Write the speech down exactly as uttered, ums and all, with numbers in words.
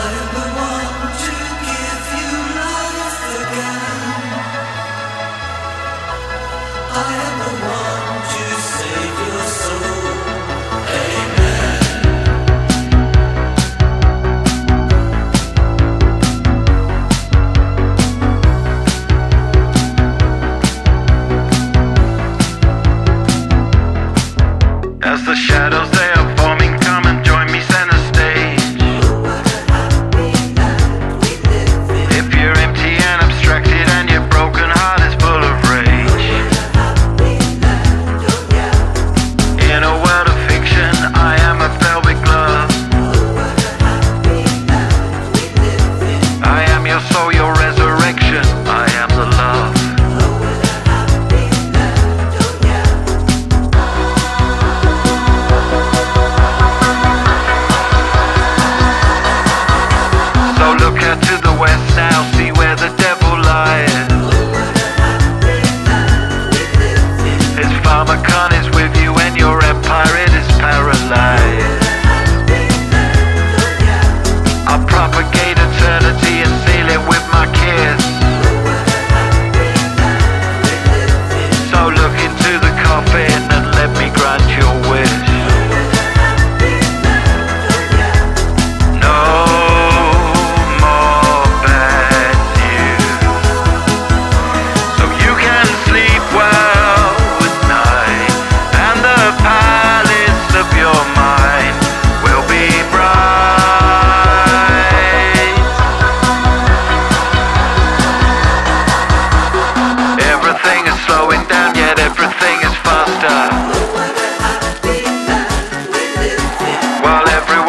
As the shadows they are forming, come and join me center stage. If you're empty and abstracted and your broken heart is full of rage, in a world of fiction I am a velvet glove. I am your soul, your resurrection, I am the love. To the west now, see where the devil lies. His pharmacon is with you and your empire it is paralyzed. I'll propagate eternity and seal it with my kiss. So look into the coffin and let me grant your wish. While everyone